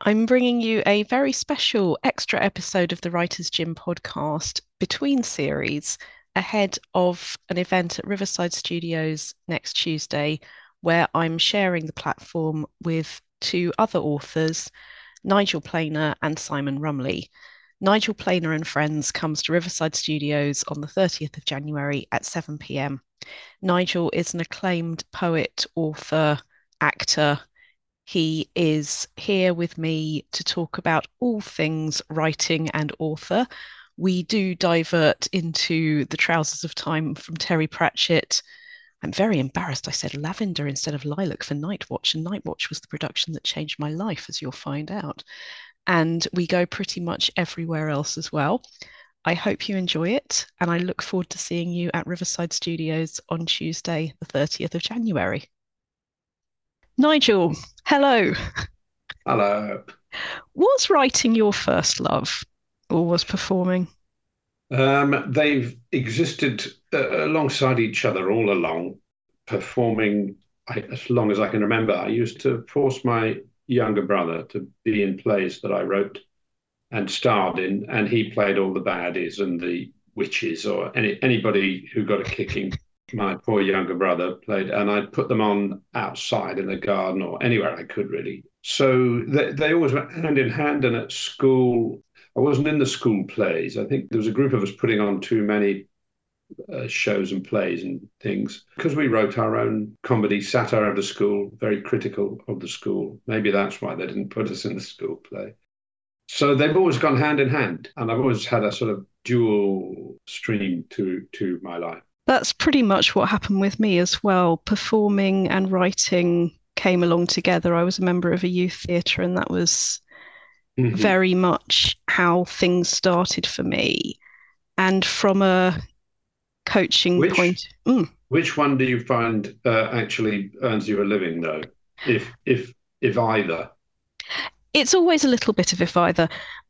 I'm bringing you a very special extra episode of the Writers' Gym podcast between series ahead of an event at Riverside Studios next Tuesday, where I'm sharing the platform with two other authors, Nigel Planer and Simon Rumley. Nigel Planer and Friends comes to Riverside Studios on the 30th of January at 7 p.m. Nigel is an acclaimed poet, author, actor. He is here with me to talk about all things writing and author. We do divert into The Trousers of Time from Terry Pratchett. I'm very embarrassed I said lavender instead of lilac for Night Watch, and Night Watch was the production that changed my life, as you'll find out. And we go pretty much everywhere else as well. I hope you enjoy it, and I look forward to seeing you at Riverside Studios on Tuesday, the 30th of January. Nigel, hello. Hello. Was writing your first love, or was performing? They've existed alongside each other all along, performing as long as I can remember. I used to force my younger brother to be in plays that I wrote and starred in, and he played all the baddies and the witches or anybody who got a kicking. My poor younger brother played, and I'd put them on outside in the garden or anywhere I could really. So they always went hand in hand. And at school, I wasn't in the school plays. I think there was a group of us putting on too many shows and plays and things because we wrote our own comedy satire of the school, very critical of the school. Maybe that's why they didn't put us in the school play. So they've always gone hand in hand, and I've always had a sort of dual stream to my life. That's pretty much what happened with me as well. Performing and writing came along together. I was a member of a youth theatre, and that was Mhm. very much how things started for me. And from a coaching Which point, which one do you find actually earns you a living though? If either. it's always a little bit of if either.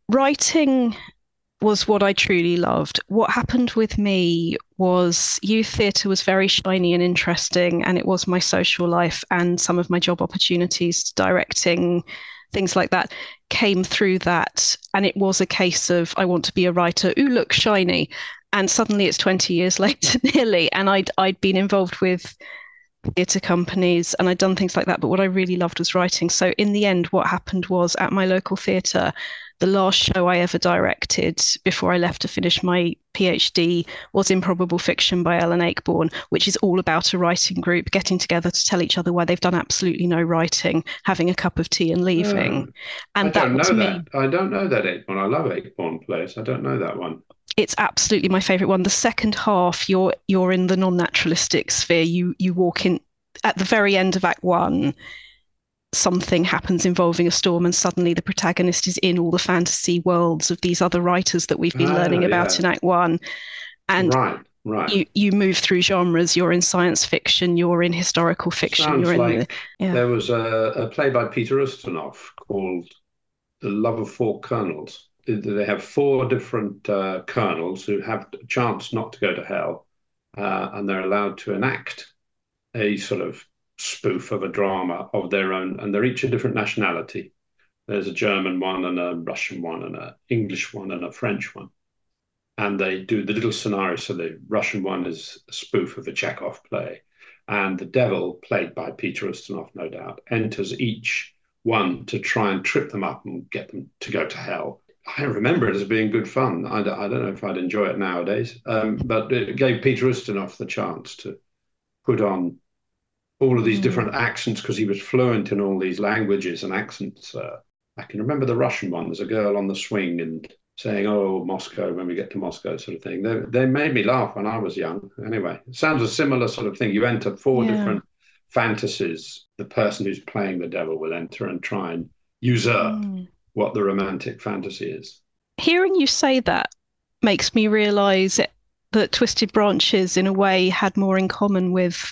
Writing was what I truly loved. What happened with me was youth theatre was very shiny and interesting, and it was my social life and some of my job opportunities, directing, things like that, came through that. And it was a case of, I want to be a writer. Ooh, look, shiny. And suddenly it's 20 years later, nearly. And I'd been involved with theatre companies and I'd done things like that. But what I really loved was writing. So in the end, what happened was at my local theatre, the last show I ever directed before I left to finish my PhD was Improbable Fiction by Ellen Ayckbourn, which is all about a writing group getting together to tell each other why they've done absolutely no writing, having a cup of tea and Oh, leaving. I And that don't was know me. that. I don't know that Acorn. I love Acorn plays. I don't know that one. It's absolutely my favorite one. The second half, you're in the non-naturalistic sphere. You walk in at the very end of Act One, something happens involving a storm, and suddenly the protagonist is in all the fantasy worlds of these other writers that we've been Ah, learning about yeah. in Act One. And Right, right. you move through genres. You're in science fiction, you're in historical fiction, you're Sounds in the, like yeah. there was a play by Peter Ustinov called The Love of Four Colonels. They have four different colonels who have a chance not to go to hell, and they're allowed to enact a sort of spoof of a drama of their own, and they're each a different nationality. There's a German one and a Russian one and an English one and a French one. And they do the little scenario. So the Russian one is a spoof of a Chekhov play. And the devil, played by Peter Ustinov, no doubt, enters each one to try and trip them up and get them to go to hell. I remember it as being good fun. I don't know if I'd enjoy it nowadays, but it gave Peter Ustinov the chance to put on all of these Mm. different accents because he was fluent in all these languages and accents. I can remember the Russian one. There's a girl on the swing and saying, "Oh, Moscow," when we get to Moscow, sort of thing. They made me laugh when I was young. Anyway, it sounds a similar sort of thing. You enter four Yeah. different fantasies. The person who's playing the devil will enter and try and usurp Mm. what the romantic fantasy is. Hearing you say that makes me realize that Twisted Branches, in a way, had more in common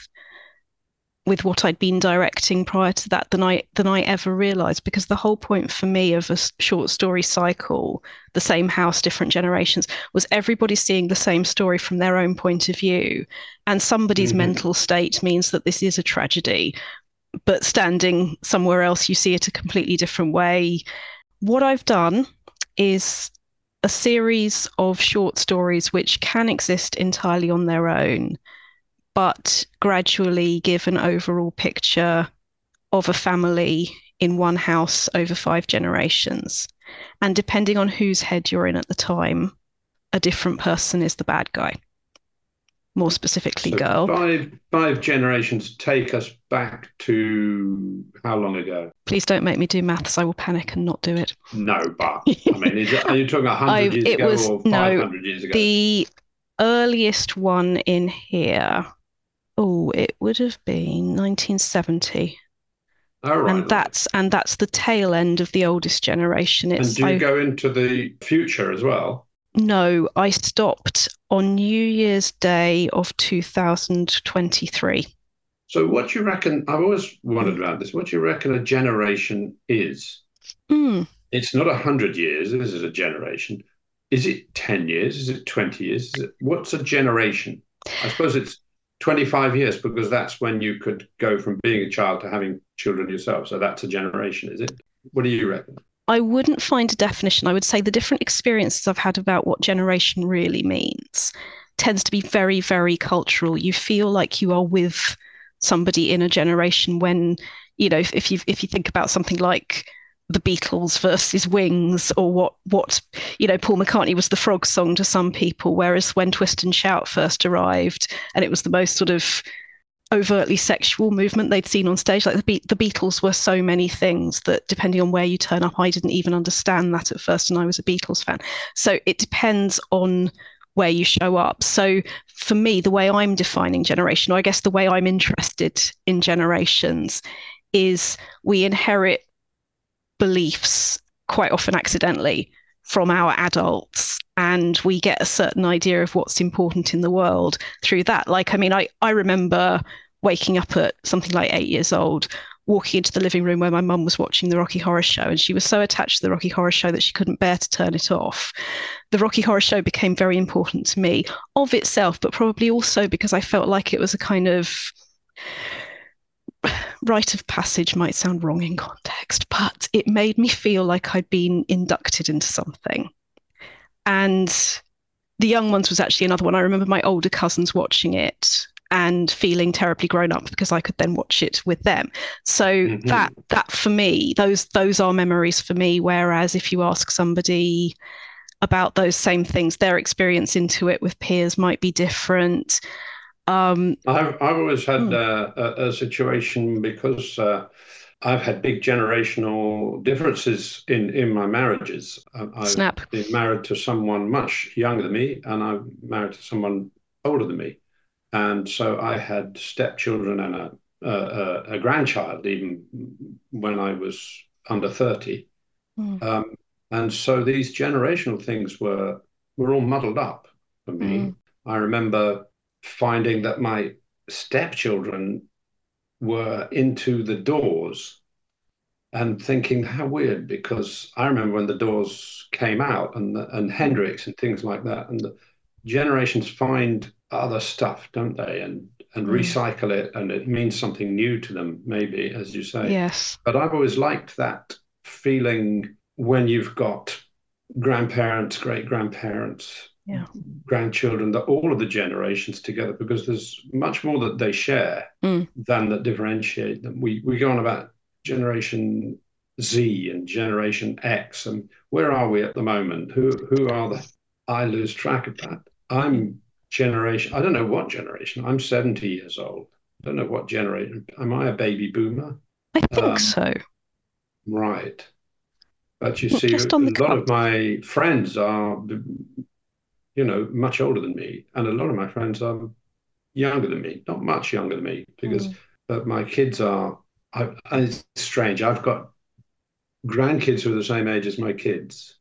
with what I'd been directing prior to that than I ever realized. Because the whole point for me of a short story cycle, the same house, different generations, was everybody seeing the same story from their own point of view. And somebody's Mm-hmm. mental state means that this is a tragedy. but standing somewhere else, you see it a completely different way. What I've done is a series of short stories which can exist entirely on their own, but gradually give an overall picture of a family in one house over 5 generations. And depending on whose head you're in at the time, a different person is the bad guy, more specifically, So girl. five generations take us back to how long ago? Please don't make me do maths. I will panic and not do it. No, but I mean, are you talking 100 years It ago was, or no, 500 years ago? the earliest one in here. Oh, it would have been 1970. Oh, right, And right. that's the tail end of the oldest generation. And It's do you I go into the future as well? No, I stopped on New Year's Day of 2023. So what do you reckon? I've always wondered Mm. about this. What do you reckon a generation is? Mm. It's not 100 years. This is a generation. Is it 10 years? Is it 20 years? What's a generation? I suppose it's 25 years because that's when you could go from being a child to having children yourself. So that's a generation, is it? What do you reckon? I wouldn't find a definition. I would say the different experiences I've had about what generation really means tends to be very, very cultural. You feel like you are with somebody in a generation when, if you think about something like the Beatles versus Wings, or what Paul McCartney was the frog song to some people, whereas when Twist and Shout first arrived, and it was the most sort of overtly sexual movement they'd seen on stage. Like the Beatles were so many things that depending on where you turn up, I didn't even understand that at first, and I was a Beatles fan. So it depends on where you show up. So for me, the way I'm defining generation, or I guess the way I'm interested in generations, is we inherit beliefs quite often accidentally from our adults, and we get a certain idea of what's important in the world through that. Like, I mean, I remember waking up at something like 8 years old, walking into the living room where my mum was watching the Rocky Horror Show, and she was so attached to the Rocky Horror Show that she couldn't bear to turn it off. The Rocky Horror Show became very important to me of itself, but probably also because I felt like it was a kind of rite of passage. Might sound wrong in context, but it made me feel like I'd been inducted into something. And the young ones was actually another one. I remember my older cousins watching it and feeling terribly grown up because I could then watch it with them. So that Mm-hmm. that for me, those are memories for me. Whereas if you ask somebody about those same things, their experience into it with peers might be different. Um, I've always had hmm, a situation because I've had big generational differences in my marriages. I've snap. been married to someone much younger than me, and I'm married to someone older than me. And so I had stepchildren and a grandchild even when I was under 30. Mm, Um, and so these generational things were all muddled up for mm, me. I remember finding that my stepchildren were into the Doors and thinking how weird because I remember when the Doors came out and mm, Hendrix and things like that, and the generations find other stuff, don't they? And mm. recycle it, and it means something new to them, maybe, as you say. Yes. But I've always liked that feeling when you've got grandparents, great grandparents, Yeah. grandchildren, that all of the generations together, because there's much more that they share Mm, than that differentiate them. We go on about Generation Z and Generation X, and where are we at the moment? Who are the? I lose track of that. yeah. I'm generation. I don't know what generation. I'm 70 years old. I don't know what generation. Am I a baby boomer? I think Um, so. right. But you see, a Just on the lot cusp. of my friends are, much older than me, and a lot of my friends are younger than me, not much younger than me, because Mm. but my kids are. And it's strange. I've got grandkids who are the same age as my kids,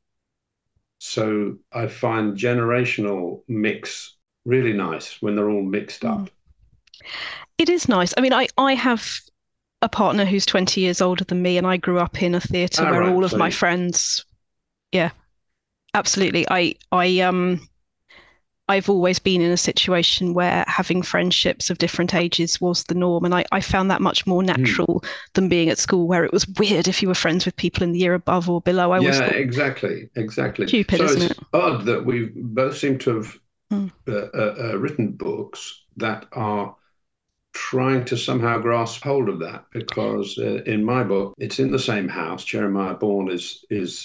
so I find generational mix really nice when they're all mixed Mm. up. It is nice. I mean, I have a partner who's 20 years older than me, and I grew up in a theatre Ah, where right. all of So my friends, yeah, absolutely. I I've always been in a situation where having friendships of different ages was the norm. And I found that much more natural than being at school, where it was weird if you were friends with people in the year above or below. I always thought, exactly. stupid, So isn't it's it? odd that we both seem to have Mm. written books that are trying to somehow grasp hold of that, because in my book, it's in the same house. Jeremiah Bourne is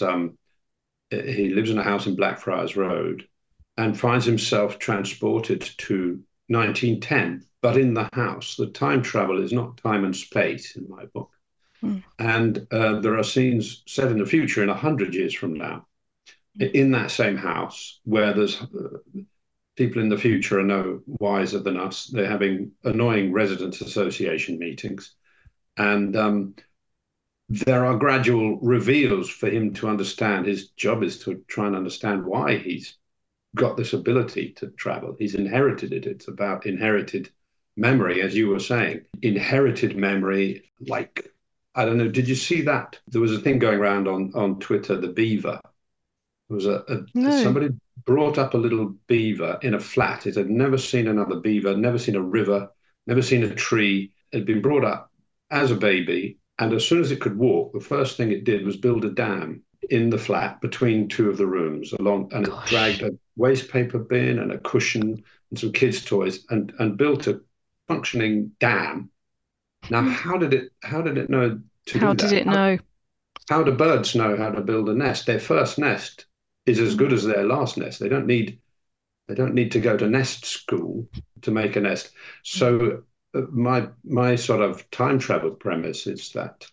he lives in a house in Blackfriars Road and finds himself transported to 1910. But in the house, the time travel is not time and space in my book. Mm. And there are scenes set in the future, in 100 years from now, in that same house, where there's people in the future are no wiser than us. They're having annoying residents' association meetings. And there are gradual reveals for him to understand. His job is to try and understand why he's got this ability to travel. He's inherited it. It's about inherited memory, as you were saying. Inherited memory, like, I don't know, did you see that? There was a thing going around on Twitter, the beaver. There was No. somebody brought up a little beaver in a flat. It had never seen another beaver, never seen a river, never seen a tree. It had been brought up as a baby. And as soon as it could walk, the first thing it did was build a dam in the flat between two of the rooms and it dragged a waste paper bin and a cushion and some kids' toys and built a functioning dam. Now, how did it know to How do did that? it know? How do birds know how to build a nest? Their first nest is as good as their last nest. They don't need to go to nest school to make a nest. So my sort of time travel premise is that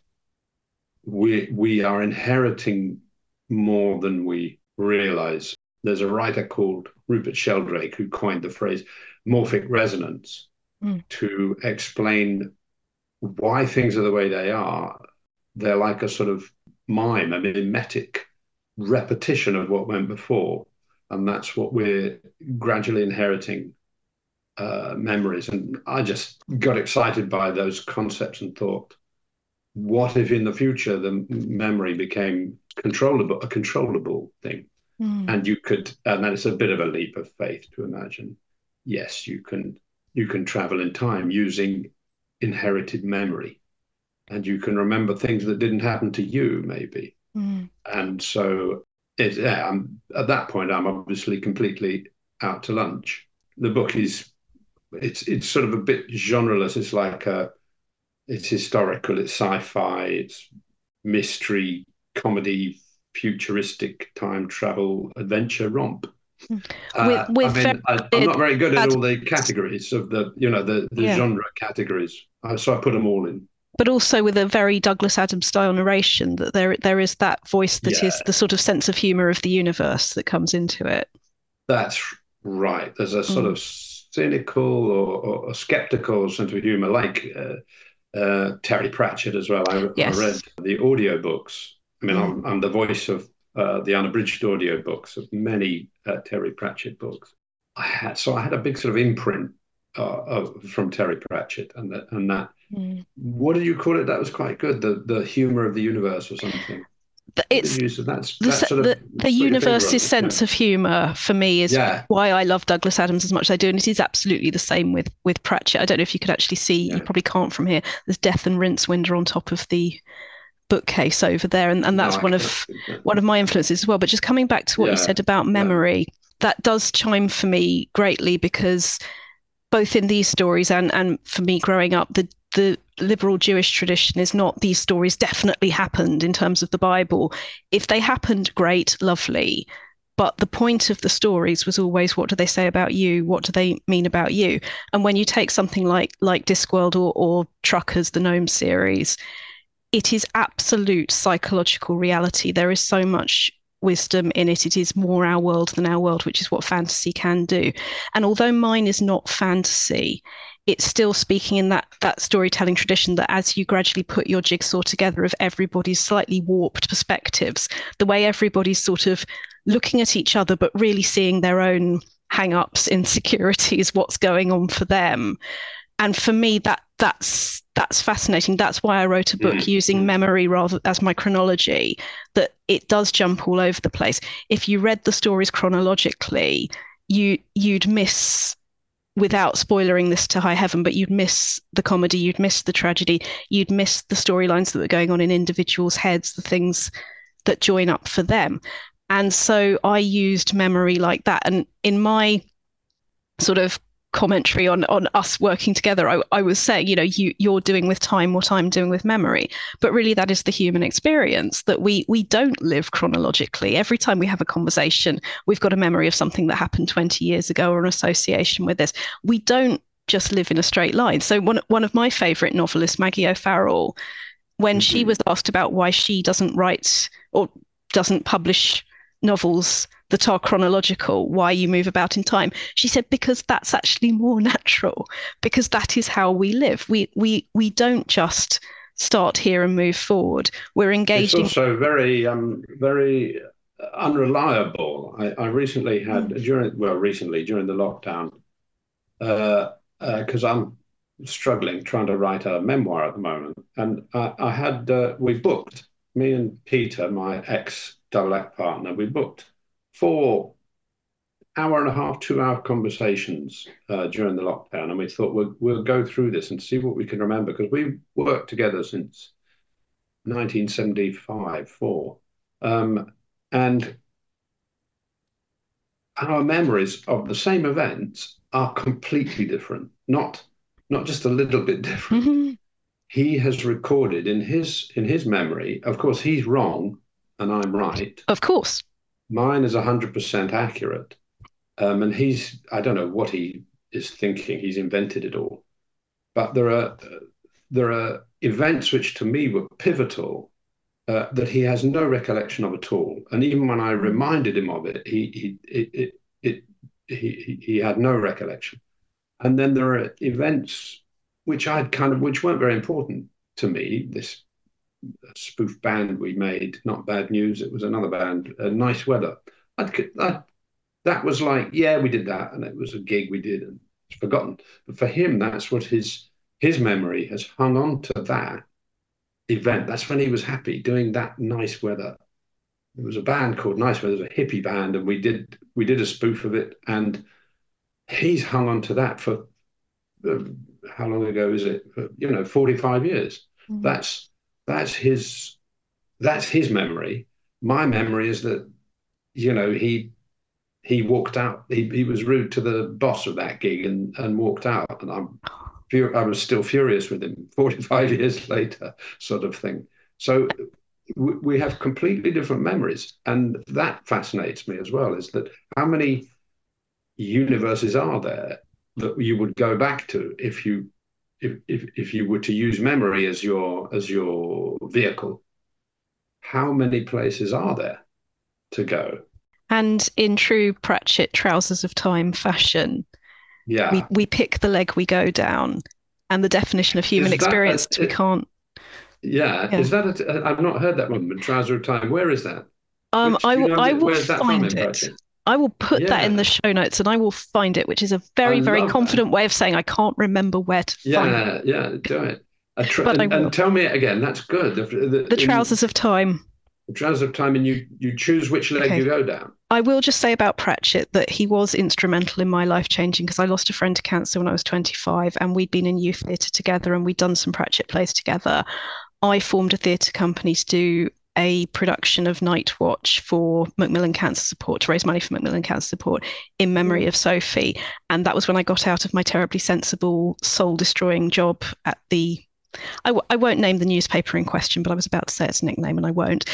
we are inheriting more than we realize. There's a writer called Rupert Sheldrake who coined the phrase morphic resonance to explain why things are the way they are. They're like a sort of mime, a mimetic repetition of what went before. And that's what we're gradually inheriting, memories. And I just got excited by those concepts and thought, what if in the future the memory became a controllable thing? And and that is a bit of a leap of faith to imagine, yes, you can travel in time using inherited memory, and you can remember things that didn't happen to you, maybe. And so at that point, I'm obviously completely out to lunch. The book it's sort of a bit genreless. It's like it's historical, it's sci-fi, it's mystery, comedy, futuristic, time travel, adventure, romp. I'm not very good at all the categories of the genre categories, so I put them all in. But also with a very Douglas Adams style narration, that there is that voice that is the sort of sense of humor of the universe that comes into it. That's right. There's a sort of cynical or skeptical sense of humor, like Terry Pratchett as well. I read the audiobooks. I mean, I'm the voice of the unabridged audiobooks of many Terry Pratchett books. I had a big sort of imprint from Terry Pratchett, and that what did you call it? That was quite good. The humor of the universe or something. It's the universe's sense of humor for me is why I love Douglas Adams as much as I do, and it is absolutely the same with Pratchett. I don't know if you could actually see. You probably can't from here. There's Death and Rincewinder on top of the bookcase over there, and that's one of my influences as well. But just coming back to what you said about memory, that does chime for me greatly, because both in these stories and for me growing up, the liberal Jewish tradition is not these stories definitely happened in terms of the Bible. If they happened, great, lovely. But the point of the stories was always, what do they say about you? What do they mean about you? And when you take something like Discworld or Truckers, the Gnome series, it is absolute psychological reality. There is so much wisdom in it. It is more our world than our world, which is what fantasy can do. And although mine is not fantasy, it's still speaking in that storytelling tradition that as you gradually put your jigsaw together of everybody's slightly warped perspectives, the way everybody's sort of looking at each other, but really seeing their own hang-ups, insecurities, what's going on for them. And for me, that's fascinating. That's why I wrote a book using memory rather as my chronology, that it does jump all over the place. If you read the stories chronologically, you'd miss, without spoilering this to high heaven, but you'd miss the comedy, you'd miss the tragedy, you'd miss the storylines that were going on in individuals' heads, the things that join up for them. And so I used memory like that. And in my sort of commentary on us working together, I was saying, you're doing with time what I'm doing with memory. But really, that is the human experience, that we don't live chronologically. Every time we have a conversation, we've got a memory of something that happened 20 years ago or an association with this. We don't just live in a straight line. So one of my favorite novelists, Maggie O'Farrell, when she was asked about why she doesn't write or doesn't publish novels that are chronological, why you move about in time, she said, because that's actually more natural, because that is how we live. We don't just start here and move forward. We're engaged. It's also very very unreliable. I recently had during the lockdown, because I'm struggling trying to write a memoir at the moment, and I had we booked, me and Peter, my ex double act partner, we booked 4 hour and a half, 2 hour conversations during the lockdown, and we thought we'll go through this and see what we can remember, because we've worked together since 1975, and our memories of the same events are completely different, not just a little bit different. Mm-hmm. He has recorded in his memory. Of course, he's wrong and I'm right. Of course. Mine is 100% accurate. And I don't know what he is thinking. He's invented it all. But there are events which to me were pivotal that he has no recollection of at all. And even when I reminded him of it, he had no recollection. And then there are events which weren't very important to me. This spoof band we made, not Bad News, it was another band, Nice Weather. That was like, yeah, we did that, and it was a gig we did, and it's forgotten. But for him, that's what his memory has hung on to, that event. That's when he was happy doing that Nice Weather. There was a band called Nice Weather, it was a hippie band, and we did a spoof of it, and he's hung on to that for how long ago is it? 45 years. Mm-hmm. That's his memory. My memory is that, he walked out. He was rude to the boss of that gig and walked out. And I was still furious with him 45 years later, sort of thing. So we have completely different memories, and that fascinates me as well. Is that how many universes are there that you would go back to if you were to use memory as your vehicle? How many places are there to go? And in true Pratchett Trousers of Time fashion, yeah, we pick the leg we go down, and the definition of human experience we can't. Yeah, is that I've not heard that one, but Trouser of Time. Where is that? I will find it. I will put that in the show notes, and I will find it, which is a very, very confident way of saying I can't remember where to find it. Yeah, do it. And tell me it again. That's good. The Trousers of Time. The Trousers of Time, and you choose which leg you go down. I will just say about Pratchett that he was instrumental in my life changing, because I lost a friend to cancer when I was 25, and we'd been in youth theatre together, and we'd done some Pratchett plays together. I formed a theatre company to do a production of Night Watch for Macmillan Cancer Support, to raise money for Macmillan Cancer Support in memory of Sophie. And that was when I got out of my terribly sensible, soul-destroying job at the... I won't name the newspaper in question, but I was about to say its nickname, and I won't.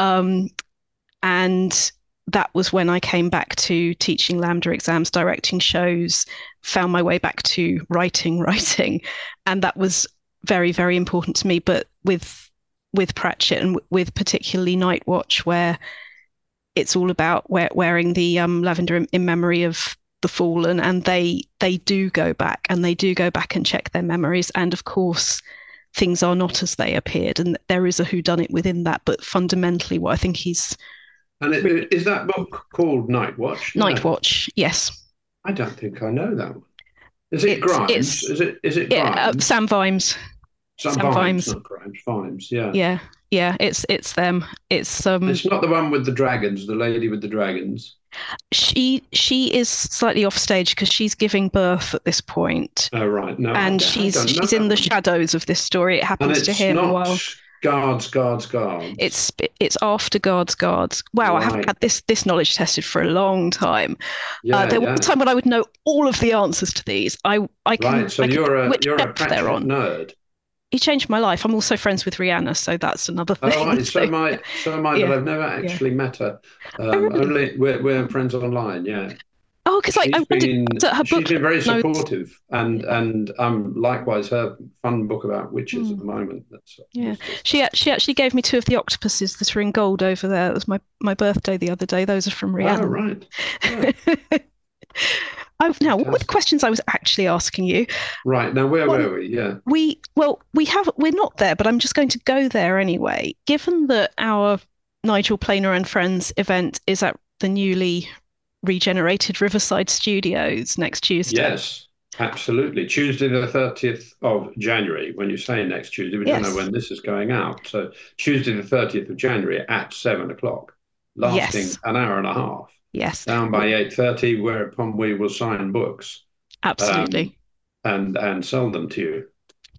And that was when I came back to teaching LAMDA exams, directing shows, found my way back to writing. And that was very, very important to me. But with Pratchett, and with particularly Night Watch, where it's all about wearing the lavender in memory of the fallen, and they do go back and check their memories, and of course things are not as they appeared, and there is a whodunit within that. But fundamentally, what I think he's... And is that book called Night Watch? Night Watch, yes. I don't think I know that one. Is it Grimes? Is it Grimes? Yeah, Sam Vimes. Sam Vimes, not Grimes. Vimes, yeah. Yeah, it's them. It's not the one with the dragons, the lady with the dragons. She is slightly off stage because she's giving birth at this point, Oh, right. No, and I don't know she's that in the one. shadows of this story. It And happens to it's him not while guards. it's after Guards. Wow, I haven't Right. had this knowledge tested for a long time. Yeah, There was a yeah. time when I would know all of the answers to these. Right. So I can tell which you're a depth they're Pratchett on. nerd. He changed my life. I'm also friends with Rihanna, so that's another Oh, thing. right. So am I, but Yeah, I've never yeah. actually met her. Oh, really? Only we're friends online. Yeah. Oh, because I wondered that her She's book been very knows. supportive, Yeah. and likewise her fun book about witches at Mm, the moment. That's yeah. just She actually gave me two of the octopuses that are in gold over there. It was my birthday the other day. Those are from oh, Rihanna. right. Oh, Now, what were the fantastic. questions I was actually asking you? Right. Now, where One, were we? Yeah. we're not there, but I'm just going to go there anyway. Given that our Nigel Planer and Friends event is at the newly regenerated Riverside Studios next Tuesday. Yes, absolutely. Tuesday, the 30th of January. When you say next Tuesday, we don't know Yes, when this is going out. So, Tuesday, the 30th of January at 7 o'clock, lasting yes, an hour and a half, yes, down by 8:30, whereupon we will sign books um, absolutely, and sell them to you.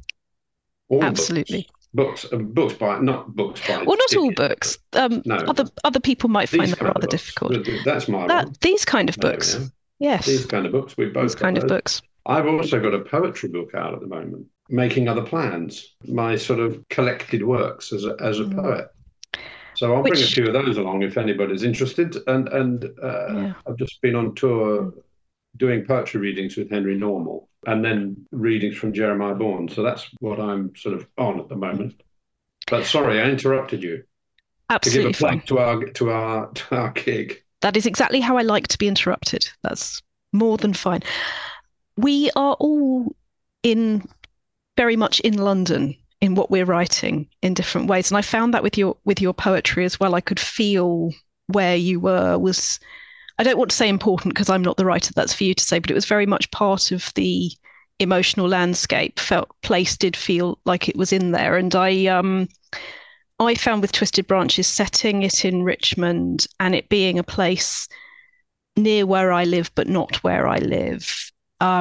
All books. absolutely. Books by, not books by Well, not all ticket, but books. no, Other people might find these that kind of rather books. difficult. That's my That one. these kind of There we books, are. These yes, kind of books. We've these both got kind of those. books. I've also got a poetry book out at the moment, Making Other Plans, my sort of collected works as a Mm. poet. So I'll bring a Which, few of those along if anybody's interested. And yeah. I've just been on tour Mm. doing poetry readings with Henry Normal and then readings from Jeremiah Bourne. So that's what I'm sort of on at the moment. But sorry, I interrupted you to give a Absolutely fine. plug to our gig. That is exactly how I like to be interrupted. That's more than fine. We are all in very much in London in what we're writing in different ways. And I found that with your poetry as well. I could feel where you were was I don't want to say important because I'm not the writer, that's for you to say, but it was very much part of the emotional landscape. Felt place did feel like it was in there. And I found with Twisted Branches setting it in Richmond and it being a place near where I live, but not where I live.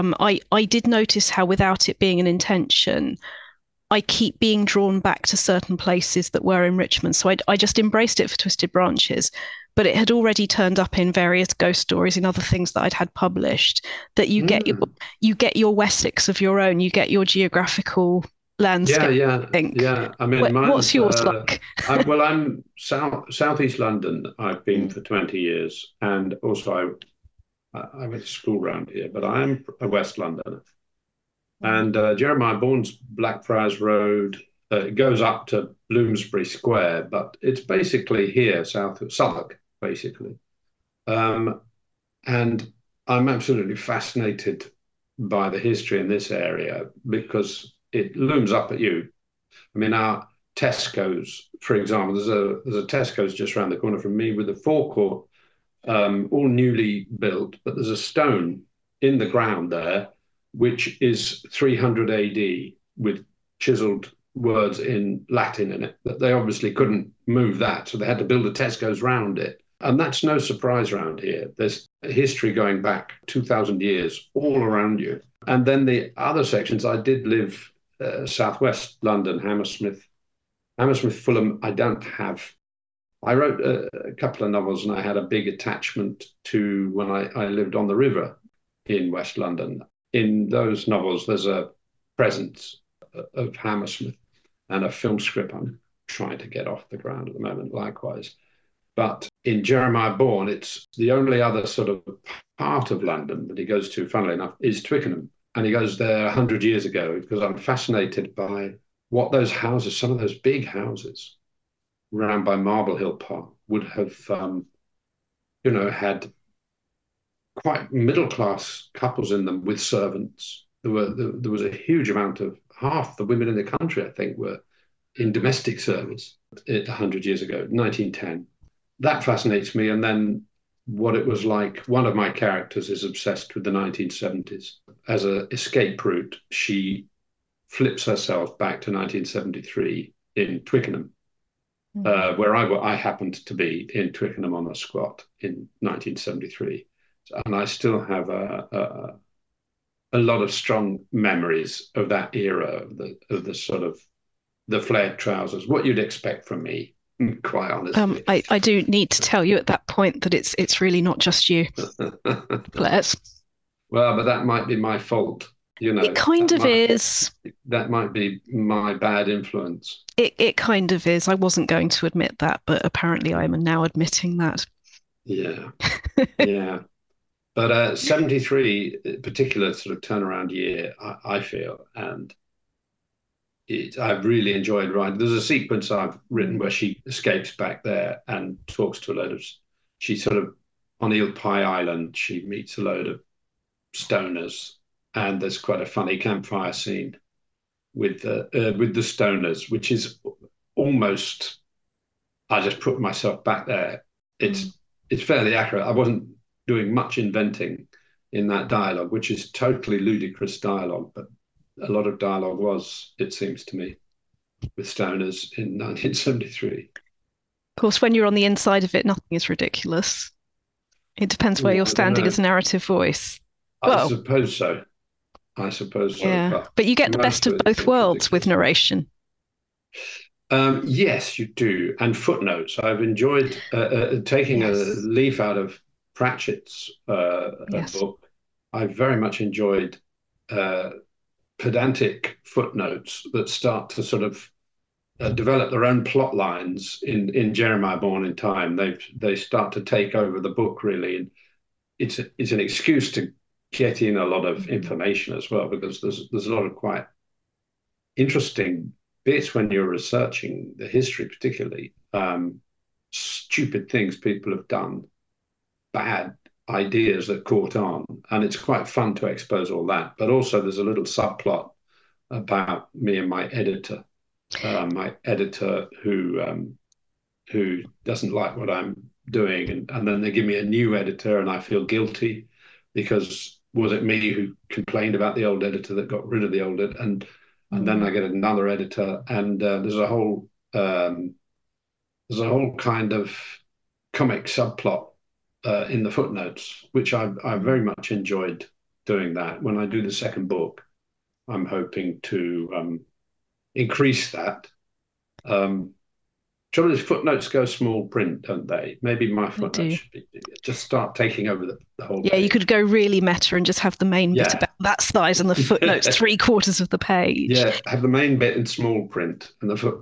I did notice how, without it being an intention, I keep being drawn back to certain places that were in Richmond. So I just embraced it for Twisted Branches, but it had already turned up in various ghost stories and other things that I'd had published. That Mm. you get your Wessex of your own, you get your geographical Yeah, landscape. yeah, I think. yeah. I mean, What's mine's yours like? I'm southeast London. I've been Mm, for 20 years, and also I went to school around here, but I am a West Londoner. mm, And Jeremiah Bourne's Blackfriars Road it goes up to Bloomsbury Square, but it's basically here, south of Southwark, basically. Um, and I'm absolutely fascinated by the history in this area because it looms up at you. I mean, our Tesco's, for example, there's a Tesco's just around the corner from me with a forecourt, all newly built, but there's a stone in the ground there, which is 300 AD with chiseled words in Latin in it. That they obviously couldn't move that, so they had to build a Tesco's round it. And that's no surprise around here. There's a history going back 2,000 years all around you. And then the other sections, I did live southwest London, Hammersmith, Fulham. I don't have. I wrote a couple of novels, and I had a big attachment to when I lived on the river in West London. In those novels, there's a presence of Hammersmith and a film script I'm trying to get off the ground at the moment, likewise. But in Jeremiah Bourne, it's the only other sort of part of London that he goes to, funnily enough, is Twickenham. And he goes there 100 years ago because I'm fascinated by what those houses, some of those big houses around by Marble Hill Park, would have, had quite middle class couples in them with servants. There was a huge amount of half the women in the country, I think, were in domestic service 100 years ago, 1910. That fascinates me. And then what it was like. One of my characters is obsessed with the 1970s. As an escape route, she flips herself back to 1973 in Twickenham where I happened to be in Twickenham on the Squat in 1973. And I still have a lot of strong memories of that era of the sort of the flared trousers, what you'd expect from me, quite honestly. I do need to tell you at that point that it's really not just you, Flares. Well, but that might be my fault. It kind of is. That might be my bad influence. It kind of is. I wasn't going to admit that, but apparently I am now admitting that. Yeah. Yeah. But 73, particular sort of turnaround year, I feel, and I've really enjoyed writing. There's a sequence I've written where she escapes back there and talks to a load of, she sort of, on Eel Pie Island, she meets a load of stoners, and there's quite a funny campfire scene with the stoners, which is almost, I just put myself back there. It's fairly accurate. I wasn't doing much inventing in that dialogue, which is totally ludicrous dialogue, but a lot of dialogue was, it seems to me, with stoners in 1973. Of course, when you're on the inside of it, nothing is ridiculous. It depends where you're standing as a narrative voice. I suppose so. Yeah, but you get the best of both worlds with narration. Yes, you do. And footnotes. I've enjoyed taking a leaf out of Pratchett's book. I very much enjoyed pedantic footnotes that start to sort of develop their own plot lines in Jeremiah Born in Time. They start to take over the book, really, and it's an excuse to get in a lot of information as well, because there's a lot of quite interesting bits when you're researching the history, particularly stupid things people have done, bad ideas that caught on, and it's quite fun to expose all that. But also there's a little subplot about me and my editor who doesn't like what I'm doing, and then they give me a new editor, and I feel guilty because was it me who complained about the old editor that got rid of the old editor, and then I get another editor, and there's a whole kind of comic subplot in the footnotes, which I very much enjoyed doing that. When I do the second book, I'm hoping to increase that. Trouble is, footnotes go small print, don't they? Maybe my footnotes should be just start taking over the whole page. You could go really meta and just have the main bit about that size and the footnotes 3/4 of the page. Yeah, have the main bit in small print and the foot.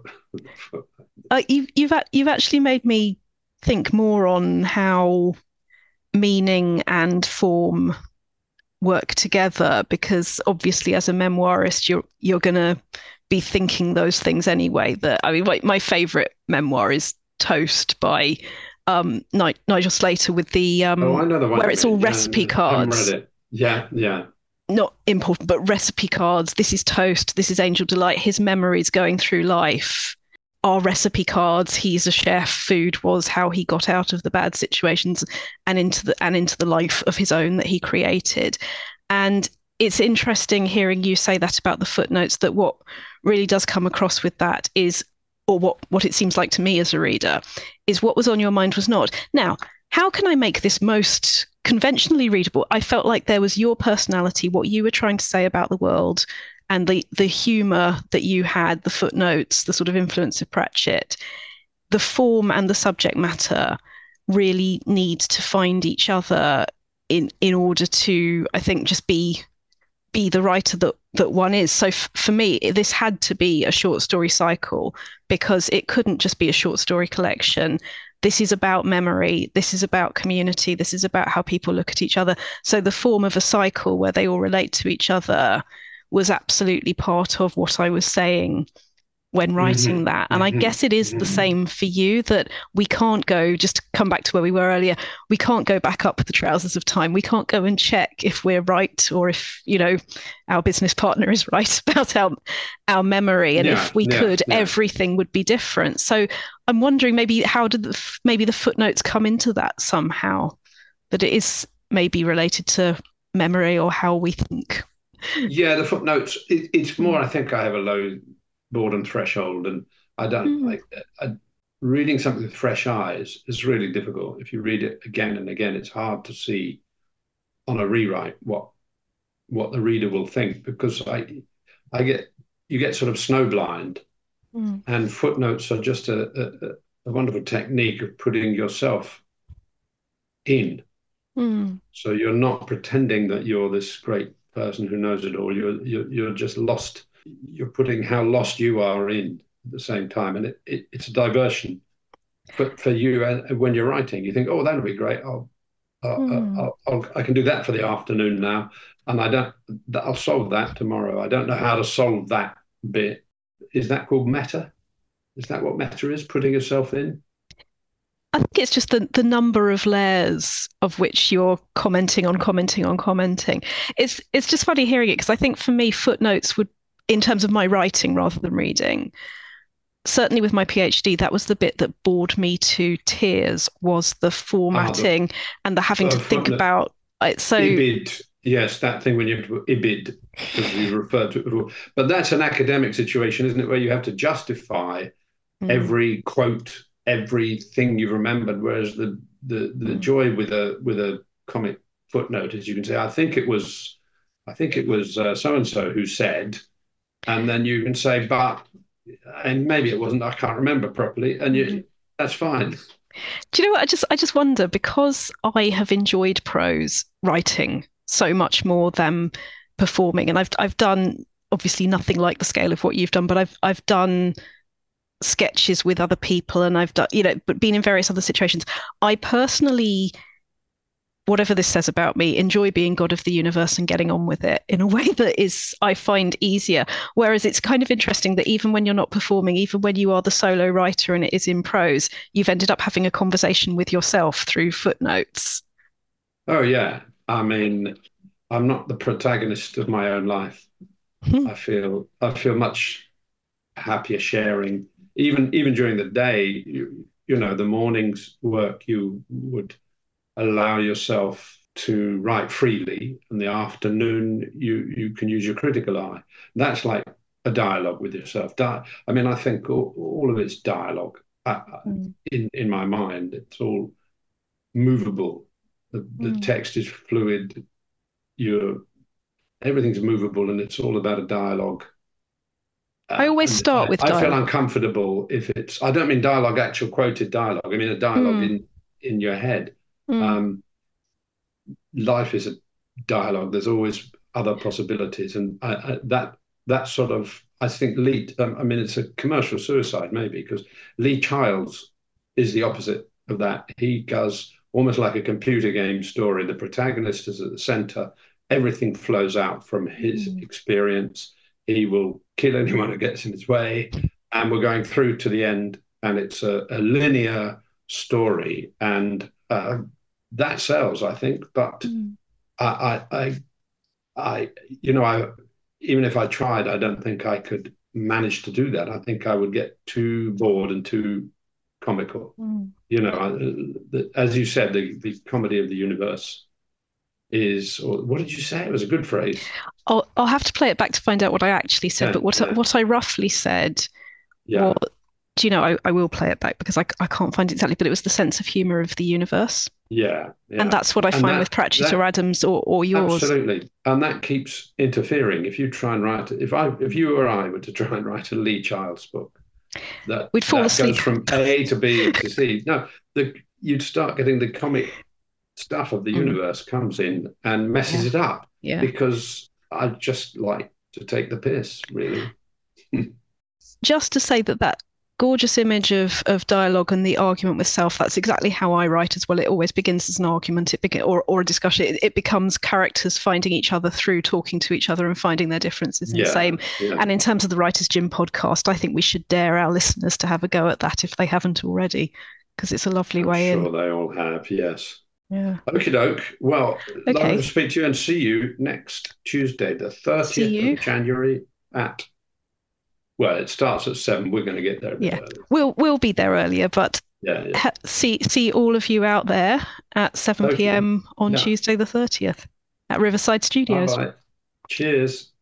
You've actually made me think more on how meaning and form work together, because obviously as a memoirist you're gonna be thinking those things anyway. That I mean, my favorite memoir is Toast by Nigel Slater, with the I know the one where it's all recipe cards. I haven't read it. Yeah. Not important, but recipe cards. This is Toast. This is Angel Delight. His memories going through life are recipe cards. He's a chef. Food was how he got out of the bad situations and into the life of his own that he created. And it's interesting hearing you say that about the footnotes, that what really does come across with that is, or what it seems like to me as a reader, is what was on your mind was not. Now, how can I make this most conventionally readable? I felt like there was your personality, what you were trying to say about the world, and the humor that you had, the footnotes, the sort of influence of Pratchett. The form and the subject matter really need to find each other in order to, I think, just be the writer that one is. So for me, this had to be a short story cycle, because it couldn't just be a short story collection. This is about memory. This is about community. This is about how people look at each other. So the form of a cycle where they all relate to each other was absolutely part of what I was saying when writing that. And I guess it is the same for you, that we can't go, just to come back to where we were earlier, we can't go back up the trousers of time. We can't go and check if we're right, or if, our business partner is right about our memory. And if we could, everything would be different. So I'm wondering, maybe how did the footnotes come into that somehow, that it is maybe related to memory or how we think? Yeah, the footnotes, it's more, I think I have a low boredom threshold, and I don't like reading something with fresh eyes is really difficult. If you read it again and again, it's hard to see on a rewrite what the reader will think, because I get you get sort of snowblind, Mm. and footnotes are just a wonderful technique of putting yourself in. Mm. So you're not pretending that you're this great person who knows it all. You're just lost. You're putting how lost you are in at the same time, and it's a diversion. But for you, when you're writing, you think, "Oh, that'll be great. Mm. I can do that for the afternoon now, and I don't. I'll solve that tomorrow. I don't know how to solve that bit. Is that called meta? Is that what meta is? Putting yourself in? I think it's just the number of layers of which you're commenting on, commenting on, commenting. It's just funny hearing it because I think for me, footnotes would, in terms of my writing rather than reading, certainly with my PhD, that was the bit that bored me to tears, was the Ah, formatting and the having to think footnote. about it. So, IBID, yes, that thing when you have to put IBID, because we referred to it before. But that's an academic situation, isn't it, where you have to justify mm, every quote, everything you've remembered. Whereas the mm, joy with a comic footnote is you can say, I think it was so and so who said, and then you can say, but, and maybe it wasn't. I can't remember properly, and mm. that's fine. Do you know what? I just wonder, because I have enjoyed prose writing so much more than performing, and I've done obviously nothing like the scale of what you've done, but I've done sketches with other people, and I've done, but been in various other situations. I personally, whatever this says about me, enjoy being God of the universe and getting on with it in a way that is, I find, easier. Whereas it's kind of interesting that even when you're not performing, even when you are the solo writer and it is in prose, you've ended up having a conversation with yourself through footnotes. Oh yeah, I mean, I'm not the protagonist of my own life. I feel much happier sharing. Even during the day, the morning's work, you would allow yourself to write freely, and the afternoon you can use your critical eye. That's like a dialogue with yourself. I mean, I think all of it's dialogue. Mm, In my mind, it's all movable. The mm. text is fluid. You're Everything's movable, and it's all about a dialogue. I always And start with I feel dialogue. uncomfortable if it's. I don't mean dialogue, actual quoted dialogue. I mean a dialogue Mm, in your head. mm, Um, Life is a dialogue. There's always other possibilities, and that sort of, I think Lee. I mean, it's a commercial suicide maybe, because Lee Childs is the opposite of that. He does almost like a computer game story. The protagonist is at the center. Everything flows out from his mm, experience. He will kill anyone who gets in his way, and we're going through to the end, and it's a linear story, and that sells, I think. But mm. I, I, you know, I even if I tried, I don't think I could manage to do that. I think I would get too bored and too comical. Mm. As you said, the comedy of the universe is, or what did you say? It was a good phrase. I'll have to play it back to find out what I actually said, Yeah, but what yeah, what I roughly said was, yeah, I will play it back because I can't find it exactly, but it was the sense of humor of the universe. yeah, And yeah. that's what I And find with Pratchett or that Adams or yours. absolutely, and that keeps interfering. If you try and write, if you or I were to try and write a Lee Child's book, that We'd fall that goes asleep. from A to B to C. No, you'd start getting the comic stuff of the Mm, universe comes in and messes yeah, it up, yeah. because I just like to take the piss, really. Just to say that gorgeous image of dialogue and the argument with self, that's exactly how I write as well. It always begins as an argument, or a discussion. It becomes characters finding each other through talking to each other and finding their differences in the Yeah, same. yeah. And in terms of the Writers Gym podcast, I think we should dare our listeners to have a go at that if they haven't already, because it's a lovely I'm way in. sure they all have. Yes. Yeah. Okie doke. Well, lovely to Okay. speak to you, and see you next Tuesday, the See 30th you. of January at, well, it starts at 7. We're going to get there a bit Yeah. early. We'll be there earlier, but Yeah, yeah. see all of you out there at 7 Okay. p.m. on Yeah. Tuesday the 30th at Riverside Bye Studios. bye. Cheers.